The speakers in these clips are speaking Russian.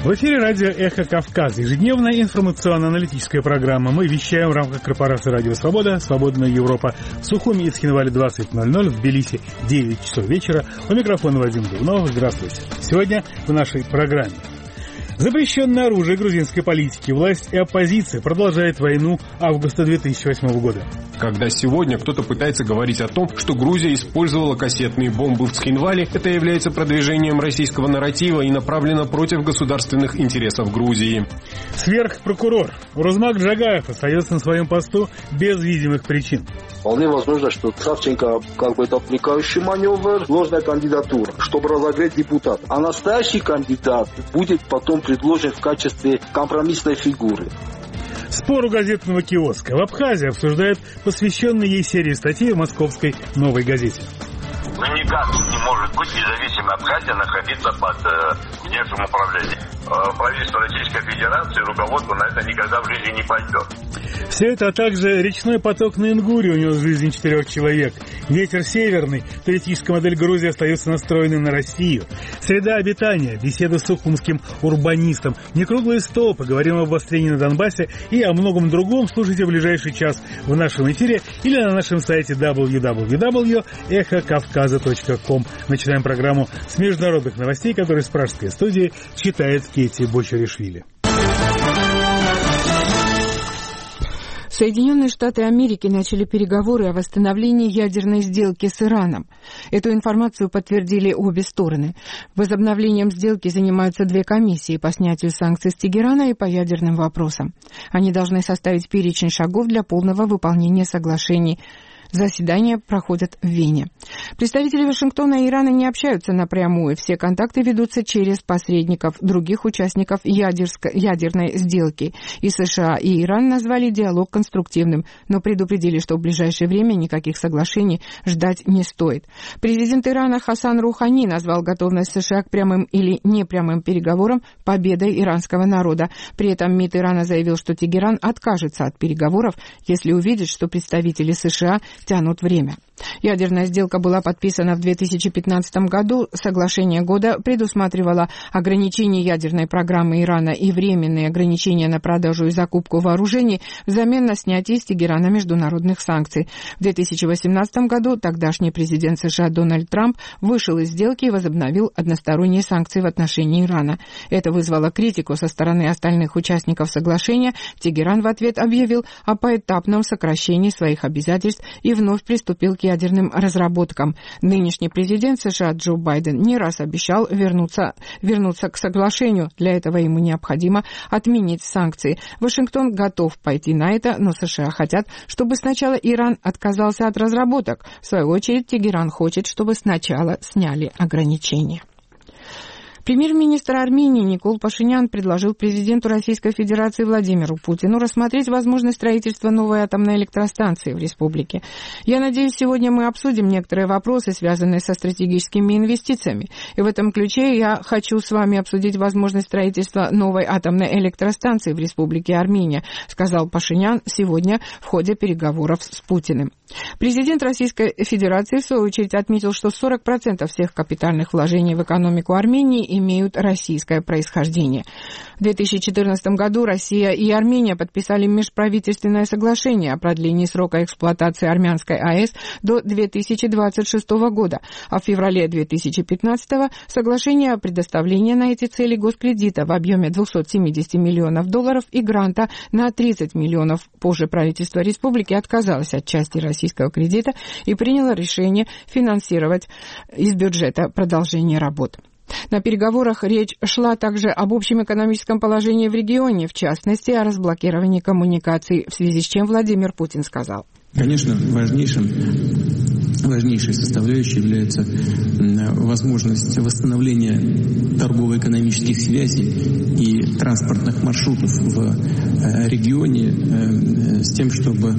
В эфире радио «Эхо Кавказ». Ежедневная информационно-аналитическая программа. Мы вещаем в рамках корпорации «Радио Свобода», «Свободная Европа». В Сухуми и Цхинвале 20:00, в Тбилиси 9 часов вечера. У микрофона Вадим Дубнов. Здравствуйте. Сегодня в нашей программе. Запрещенное оружие грузинской политики. Власть и оппозиция продолжают войну августа 2008 года. Когда сегодня кто-то пытается говорить о том, что Грузия использовала кассетные бомбы в Цхинвале, это является продвижением российского нарратива и направлено против государственных интересов Грузии. Сверхпрокурор Урузмак Джагаев остается на своем посту без видимых причин. Вполне возможно, что Савченко это отвлекающий маневр, ложная кандидатура, чтобы разогреть депутата. А настоящий кандидат будет потом предложен в качестве компромиссной фигуры. Спор у газетного киоска. В Абхазии обсуждают посвященные ей серии статей в московской «Новой газете». Никак не может быть независимая Абхазия находиться под внешним управлением. Правительство Российской Федерации, руководство на это никогда в жизни не пойдет. Все это, а также речной поток на Ингуре унес жизнь 4 человек. Ветер северный, туристическая модель Грузии остается настроенной на Россию. Среда обитания, беседа с сухумским урбанистом, некруглый стол, поговорим об обострении на Донбассе и о многом другом. Слушайте в ближайший час в нашем эфире или на нашем сайте www.эхокавказа.ком. Начинаем программу с международных новостей, которые с пражской студии читает Кетти Бочаришвили. Соединенные Штаты Америки начали переговоры о восстановлении ядерной сделки с Ираном. Эту информацию подтвердили обе стороны. Возобновлением сделки занимаются 2 комиссии по снятию санкций с Тегерана и по ядерным вопросам. Они должны составить перечень шагов для полного выполнения соглашений. Заседания проходят в Вене. Представители Вашингтона и Ирана не общаются напрямую. Все контакты ведутся через посредников, других участников ядерной сделки. И США, и Иран назвали диалог конструктивным, но предупредили, что в ближайшее время никаких соглашений ждать не стоит. Президент Ирана Хасан Рухани назвал готовность США к прямым или непрямым переговорам победой иранского народа. При этом МИД Ирана заявил, что Тегеран откажется от переговоров, если увидит, что представители США тянут время. Ядерная сделка была подписана в 2015 году. Соглашение года предусматривало ограничение ядерной программы Ирана и временные ограничения на продажу и закупку вооружений взамен на снятие с Тегерана международных санкций. В 2018 году тогдашний президент США Дональд Трамп вышел из сделки и возобновил односторонние санкции в отношении Ирана. Это вызвало критику со стороны остальных участников соглашения. Тегеран в ответ объявил о поэтапном сокращении своих обязательств и вновь приступил к ядерным разработкам. Нынешний президент США Джо Байден не раз обещал вернуться к соглашению. Для этого ему необходимо отменить санкции. Вашингтон готов пойти на это, но США хотят, чтобы сначала Иран отказался от разработок. В свою очередь, Тегеран хочет, чтобы сначала сняли ограничения. Премьер-министр Армении Никол Пашинян предложил президенту Российской Федерации Владимиру Путину рассмотреть возможность строительства новой атомной электростанции в республике. Я надеюсь, сегодня мы обсудим некоторые вопросы, связанные со стратегическими инвестициями. И в этом ключе я хочу с вами обсудить возможность строительства новой атомной электростанции в республике Армения, сказал Пашинян сегодня в ходе переговоров с Путиным. Президент Российской Федерации, в свою очередь, отметил, что 40% всех капитальных вложений в экономику Армении имеют российское происхождение. В 2014 году Россия и Армения подписали межправительственное соглашение о продлении срока эксплуатации армянской АЭС до 2026 года, а в феврале 2015 соглашение о предоставлении на эти цели госкредита в объеме $270 миллионов и гранта на 30 миллионов. Позже правительство республики отказалось от части российского кредита и приняло решение финансировать из бюджета продолжение работ. На переговорах речь шла также об общем экономическом положении в регионе, в частности, о разблокировании коммуникаций, в связи с чем Владимир Путин сказал. Конечно, важнейшей составляющей является возможность восстановления торгово-экономических связей и транспортных маршрутов в регионе с тем, чтобы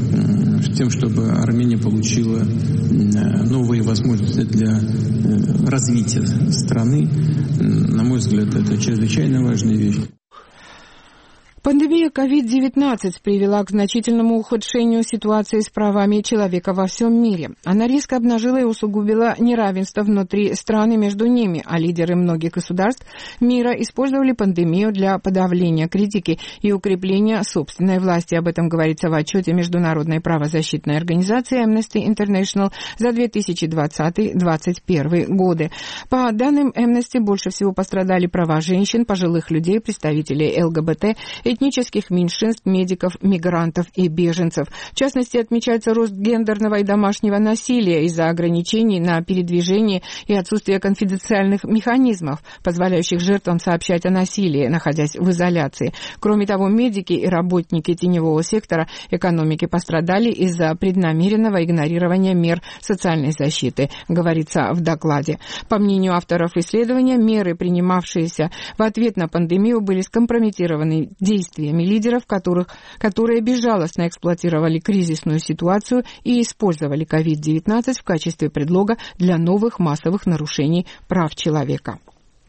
Армения получила новые возможности для развития страны. На мой взгляд, это чрезвычайно важная вещь. Пандемия COVID-19 привела к значительному ухудшению ситуации с правами человека во всем мире. Она резко обнажила и усугубила неравенство внутри стран и между ними, а лидеры многих государств мира использовали пандемию для подавления критики и укрепления собственной власти. Об этом говорится в отчете Международной правозащитной организации Amnesty International за 2020-2021 годы. По данным Amnesty, больше всего пострадали права женщин, пожилых людей, представителей ЛГБТ, этнических меньшинств, медиков, мигрантов и беженцев. В частности, отмечается рост гендерного и домашнего насилия из-за ограничений на передвижение и отсутствие конфиденциальных механизмов, позволяющих жертвам сообщать о насилии, находясь в изоляции. Кроме того, медики и работники теневого сектора экономики пострадали из-за преднамеренного игнорирования мер социальной защиты, говорится в докладе. По мнению авторов исследования, меры, принимавшиеся в ответ на пандемию, были скомпрометированы действиями лидеров, которые безжалостно эксплуатировали кризисную ситуацию и использовали COVID-19 в качестве предлога для новых массовых нарушений прав человека.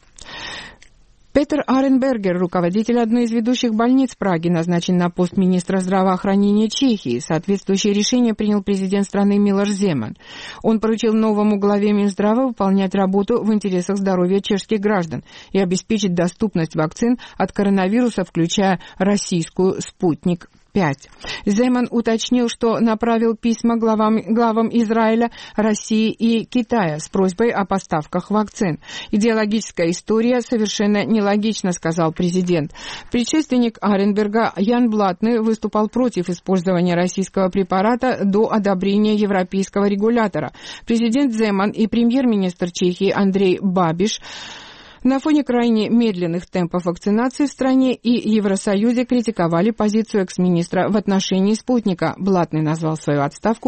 Петер Аренбергер, руководитель одной из ведущих больниц Праги, назначен на пост министра здравоохранения Чехии. Соответствующее решение принял президент страны Милош Земан. Он поручил новому главе Минздрава выполнять работу в интересах здоровья чешских граждан и обеспечить доступность вакцин от коронавируса, включая российскую «Спутник». Земан уточнил, что направил письма главам Израиля, России и Китая с просьбой о поставках вакцин. Идеологическая история совершенно нелогична, сказал президент. Предшественник Аренберга Ян Блатный выступал против использования российского препарата до одобрения европейского регулятора. Президент Земан и премьер-министр Чехии Андрей Бабиш на фоне крайне медленных темпов вакцинации в стране и Евросоюзе критиковали позицию экс-министра в отношении «Спутника». Блатный назвал свою отставку